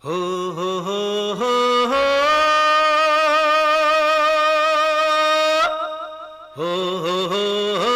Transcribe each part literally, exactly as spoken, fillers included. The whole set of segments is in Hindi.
हो हो हो हो हो हो हो हो हो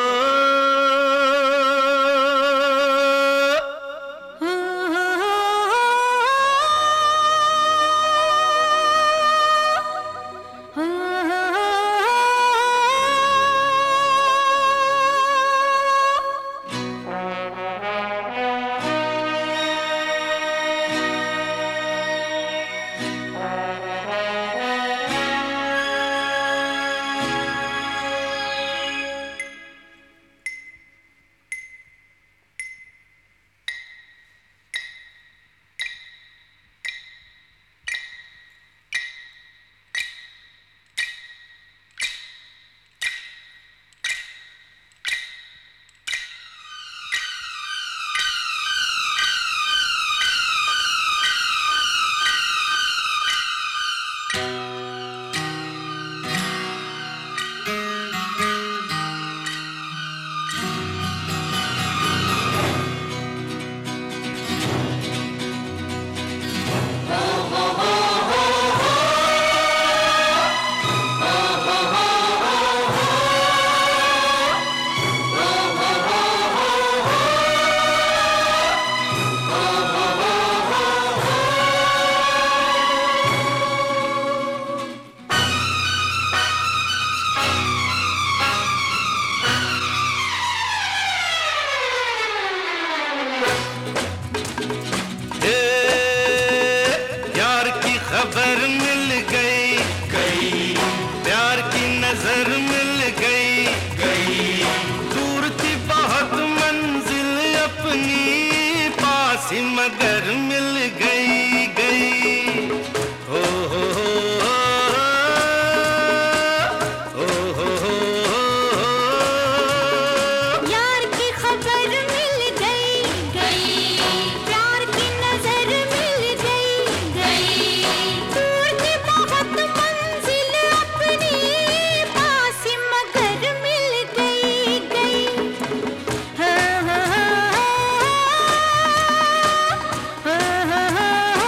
खबर मिल गई गई प्यार की नजर मिल गई गई दूर थी बहुत मंजिल अपनी पास ही मगर मिल गई गई हो हो हो हो हो हो यार की खबर मिल गई गई प्यार की नजर मिल गई गई दूर थी बहुत मंजिल अपनी पास ही मगर मिल गई गई हाँ हाँ हाँ हाँ हाँ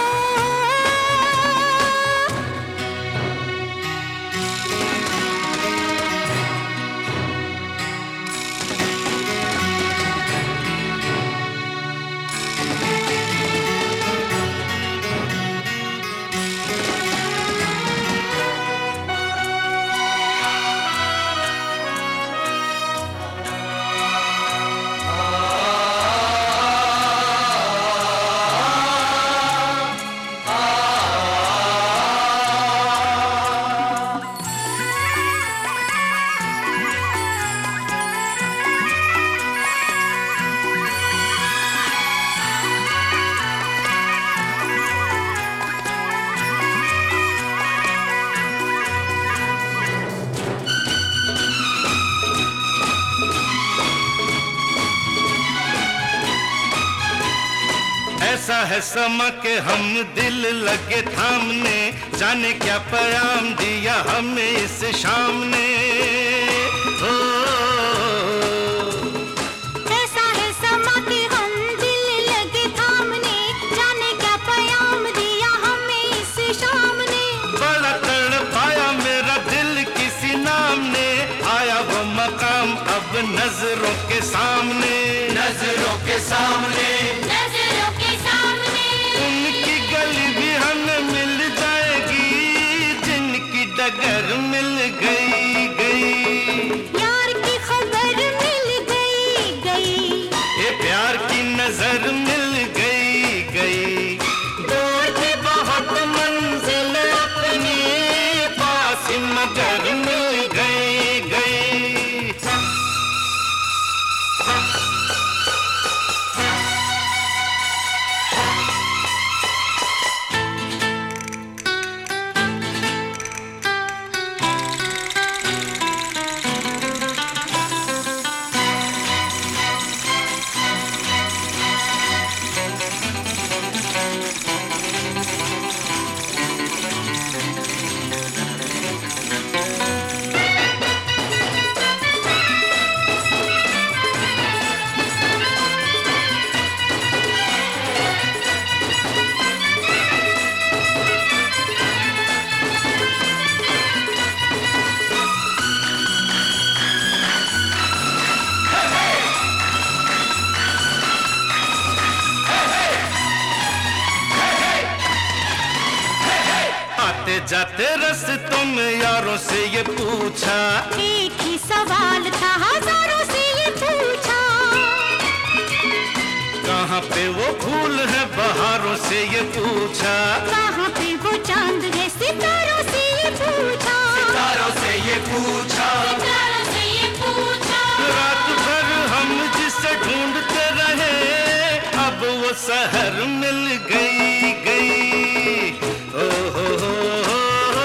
ऐसा है समा के हम दिल लगे थामने जाने क्या पैगाम दिया हमें इस शाम ने हो ऐसा है समा के हम दिल लगे थामने जाने क्या पैगाम दिया हमें इस शाम ने बड़ा तड़पाया मेरा दिल किसी नाम ने आया वो मकाम अब नजरों के सामने नजरों के सामने नजरों के सामने उनकी गली भी हमें मिल जाएगी जिनकी डगर मिल गई गई जाते रस्तों में यारों से ये पूछा, एक ही सवाल था हजारों से ये पूछा, कहाँ पे वो फूल है बहारों से ये पूछा, कहाँ पे वो चांद है सितारों से ये पूछा, सितारों से ये पूछा, सितारों से ये पूछा। रात भर हम जिसे ढूंढते रहे अब वो शहर मिल गई गई। ओ हो हो हो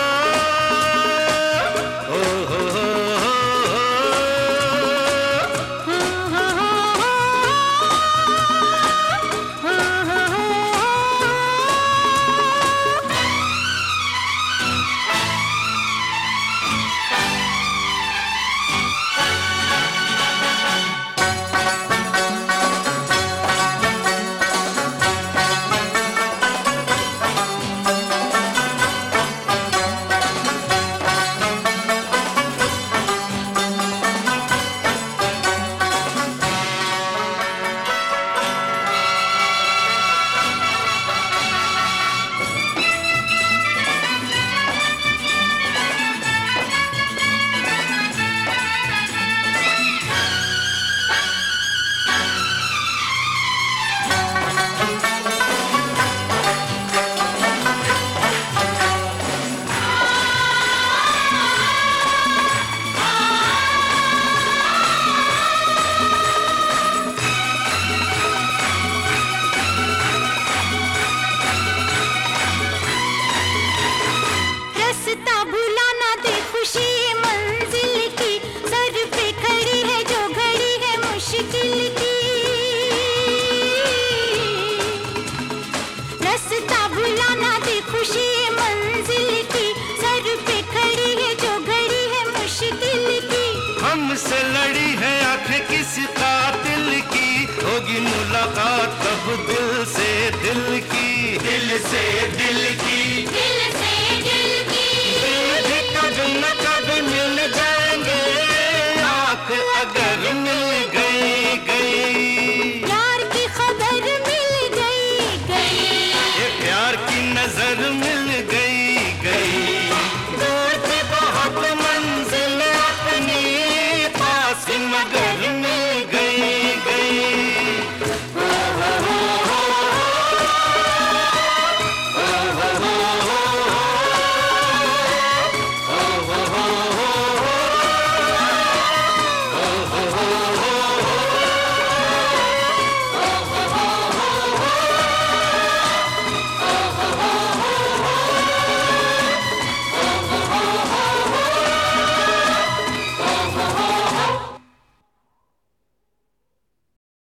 हमसे लड़ी है आंखें किसी कातिल की, होगी मुलाकात तब दिल से दिल की, दिल से दिल